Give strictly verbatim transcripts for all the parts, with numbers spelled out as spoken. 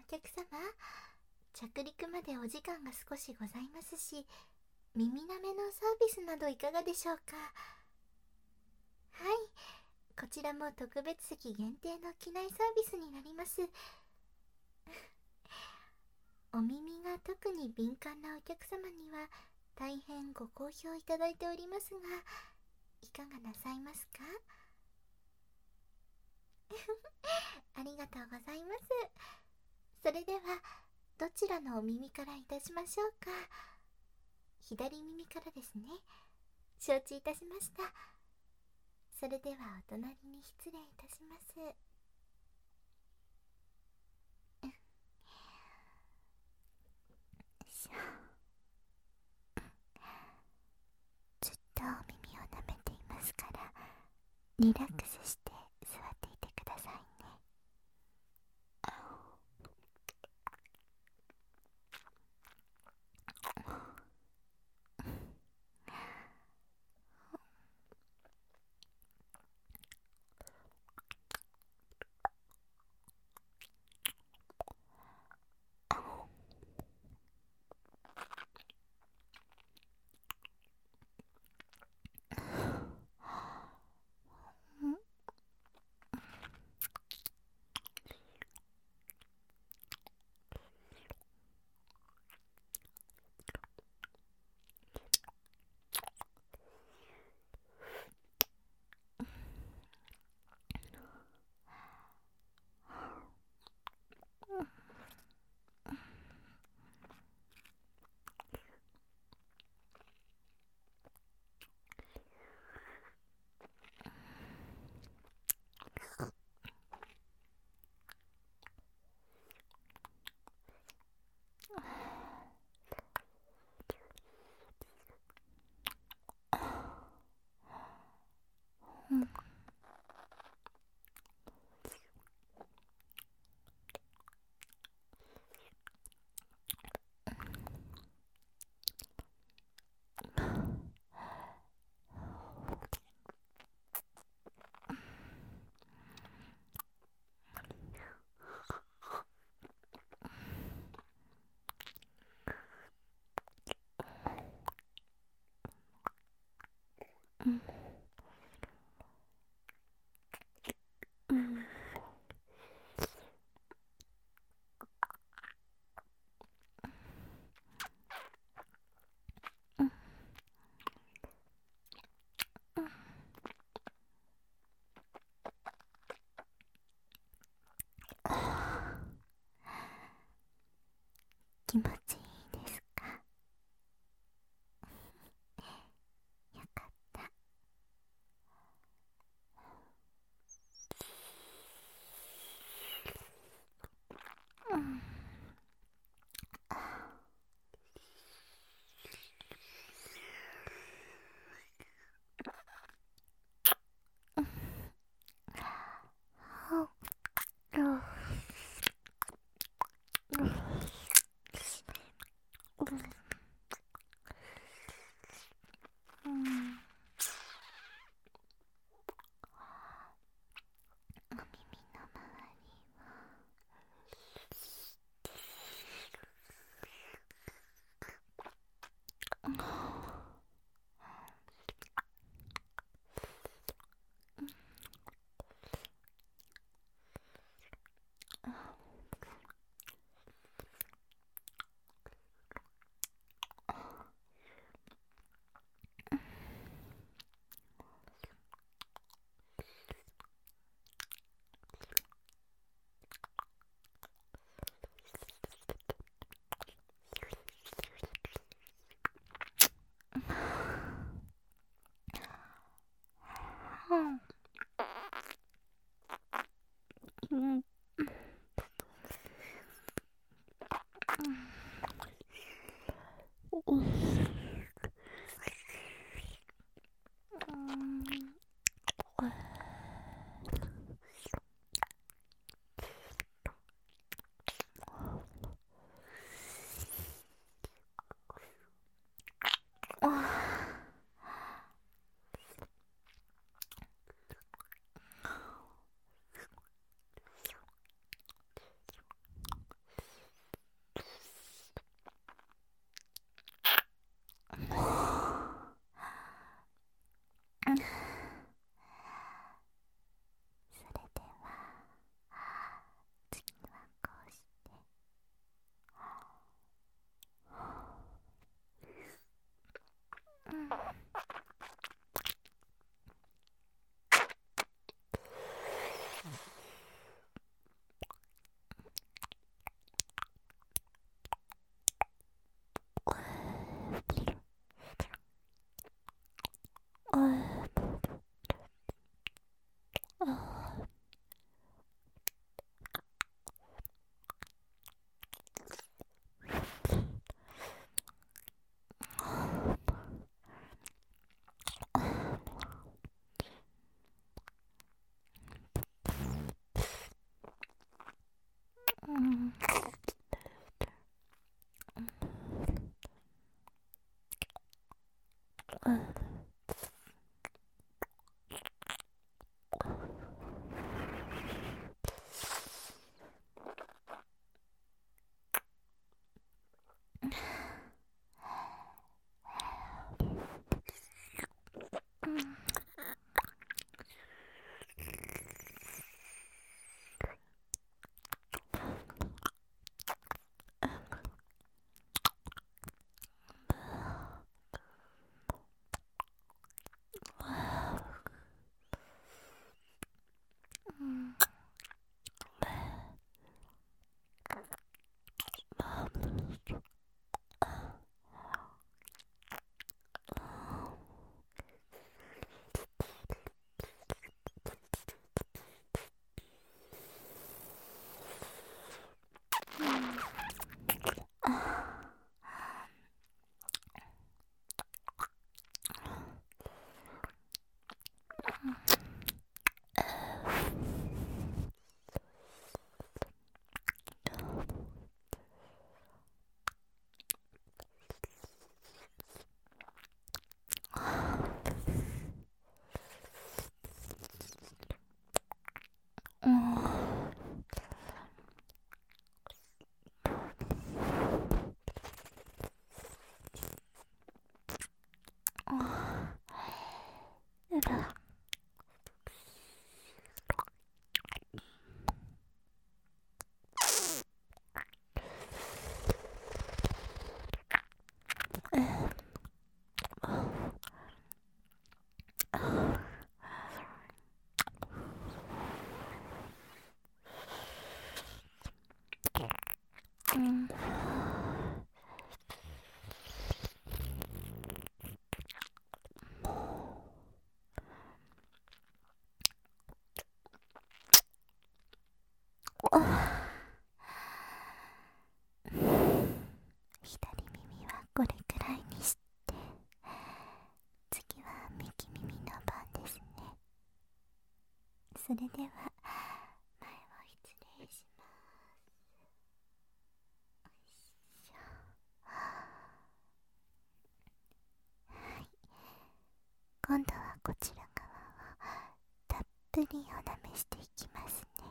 客様、着陸までお時間が少しございますし、耳なめのサービスなどいかがでしょうか。はい、こちらも特別席限定の機内サービスになります。お耳が特に敏感なお客様には大変ご好評いただいておりますが、いかがなさいますか？ありがとうございます。それではどちらのお耳からいたしましょうか。左耳からですね。承知いたしました。それではお隣に失礼いたします。ずっとお耳を舐めていますから、リラックスして座っていてくださいね。うんうんうんうん気持ちいいですか？よかった。うん左耳はこれくらいにして、次は右耳の番ですね。それでは前を失礼します。よいしょ。はい、今度はこちら側をたっぷりおなめしていきますね。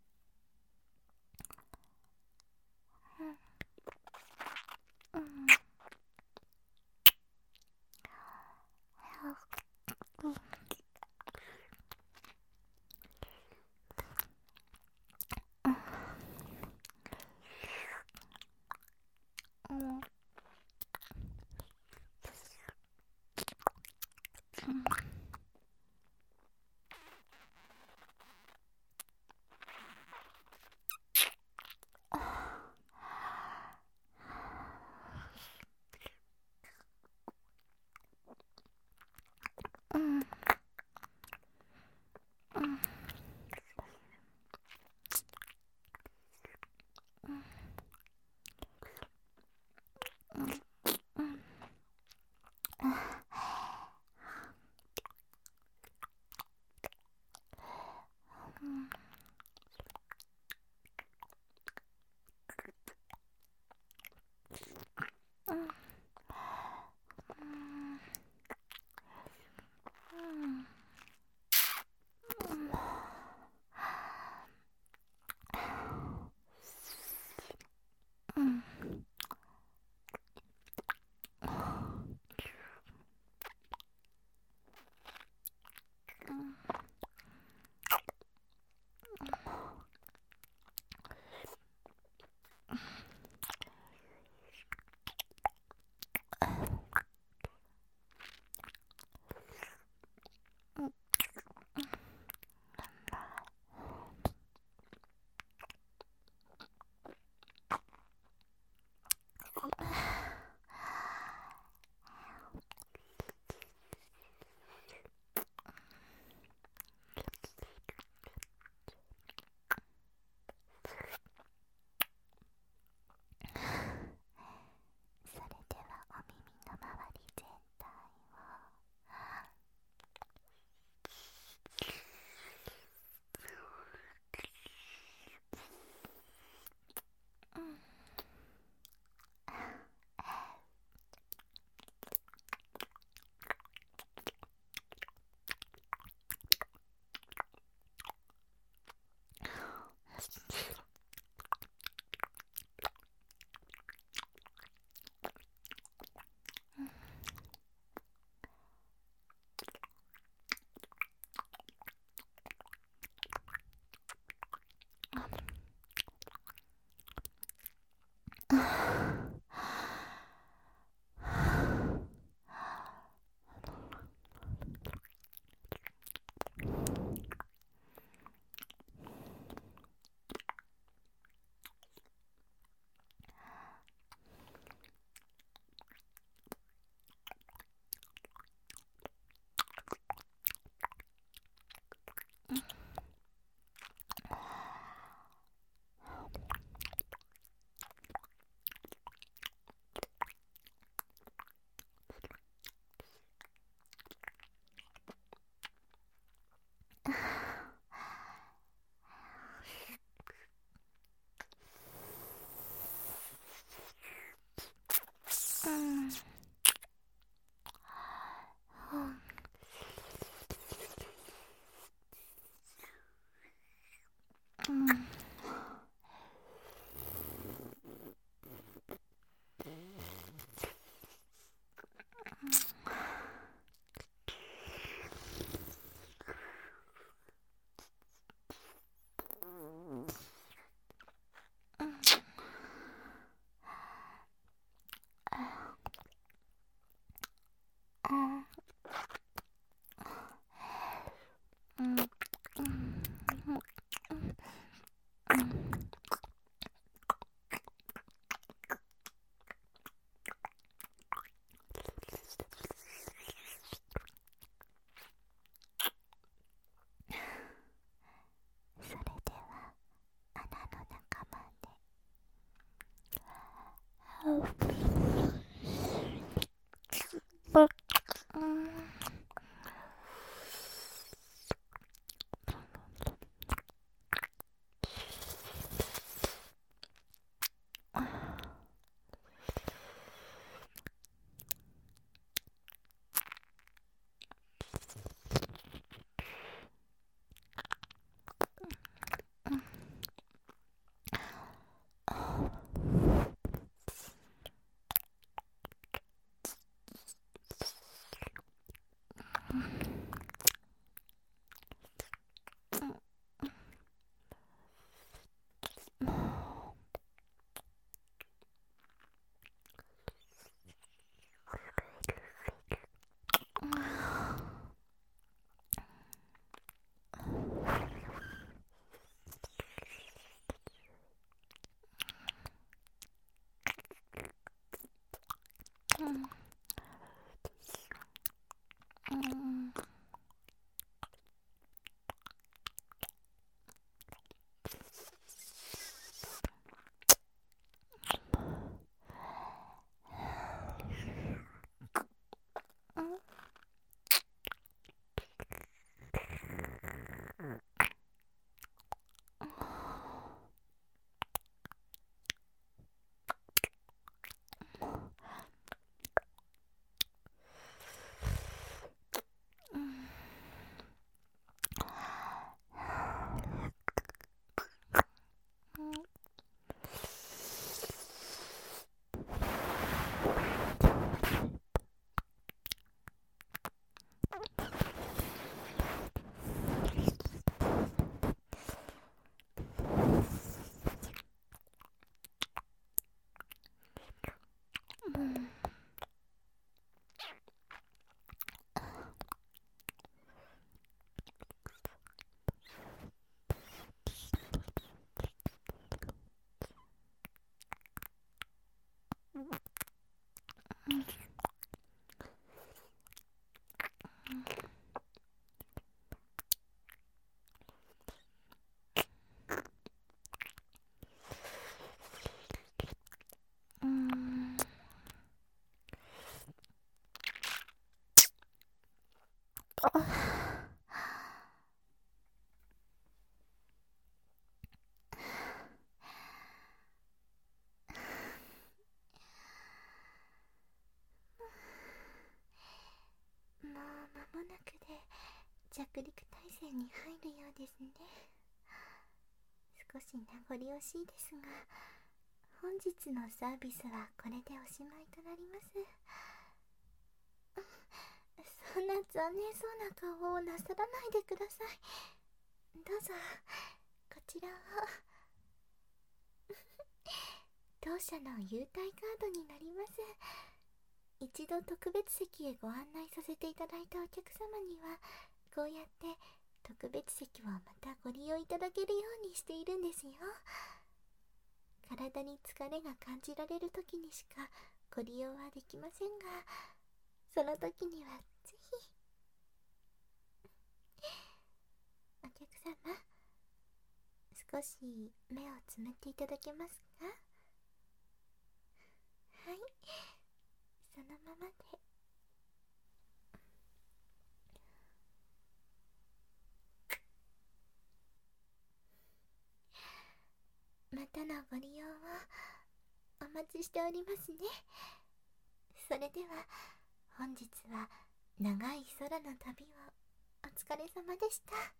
うん、うん、 もなくで着陸態勢に入るようですね。少し名残惜しいですが、本日のサービスはこれでおしまいとなります。そんな残念そうな顔をなさらないでください。どうぞこちらを。当社の優待カードになります。一度特別席へご案内させていただいたお客様には、こうやって特別席をまたご利用いただけるようにしているんですよ。体に疲れが感じられる時にしかご利用はできませんが、その時にはぜひ。お客様、少し目をつむっていただけますか？はい、そのままで。またのご利用をお待ちしておりますね。それでは本日は長い空の旅をお疲れ様でした。